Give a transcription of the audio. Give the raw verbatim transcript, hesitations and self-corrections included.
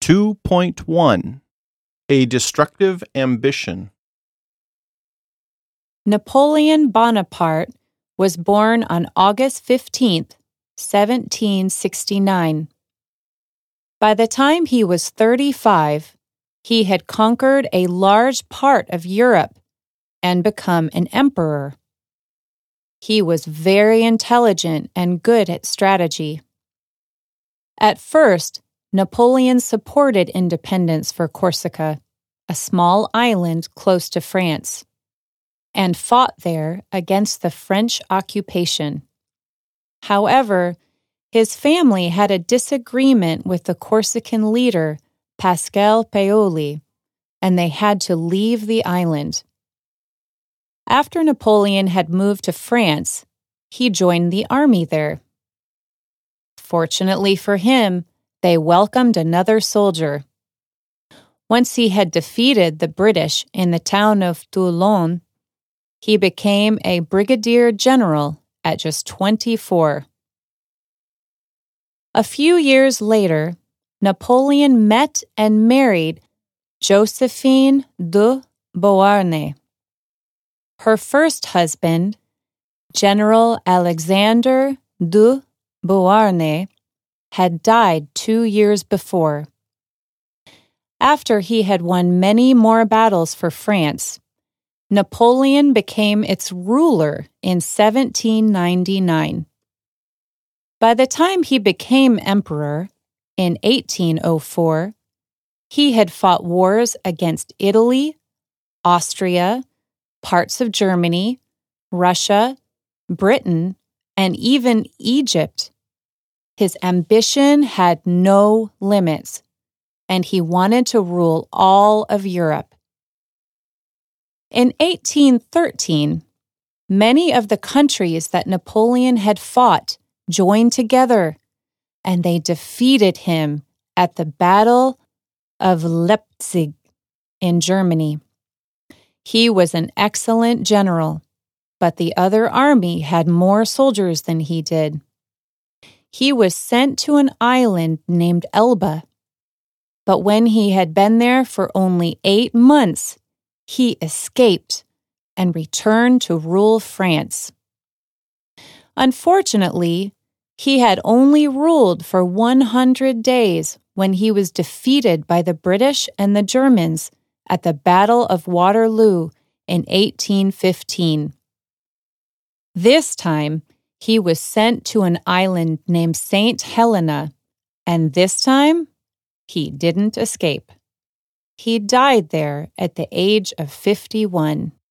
two point one. A destructive ambition. Napoleon Bonaparte was born on August fifteenth, seventeen sixty-nine. By the time he was thirty-five, he had conquered a large part of Europe and become an emperor. He was very intelligent and good at strategy. At first, Napoleon supported independence for Corsica, a small island close to France, and fought there against the French occupation. However, his family had a disagreement with the Corsican leader, Pascal Paoli, and they had to leave the island. After Napoleon had moved to France, he joined the army there. Fortunately for him, they welcomed another soldier. Once he had defeated the British in the town of Toulon, he became a brigadier general at just twenty-four. A few years later, Napoleon met and married Josephine de Beauharnais. Her first husband, General Alexander de Beauharnais, had died two years before. After he had won many more battles for France, Napoleon became its ruler in seventeen ninety-nine. By the time he became emperor, in eighteen oh four, he had fought wars against Italy, Austria, parts of Germany, Russia, Britain, and even Egypt. His ambition had no limits, and he wanted to rule all of Europe. In eighteen thirteen, many of the countries that Napoleon had fought joined together, and they defeated him at the Battle of Leipzig in Germany. He was an excellent general, but the other army had more soldiers than he did. He was sent to an island named Elba, but when he had been there for only eight months, he escaped and returned to rule France. Unfortunately, he had only ruled for one hundred days when he was defeated by the British and the Germans at the Battle of Waterloo in eighteen fifteen. This time, he was sent to an island named Saint Helena, and this time, he didn't escape. He died there at the age of fifty-one.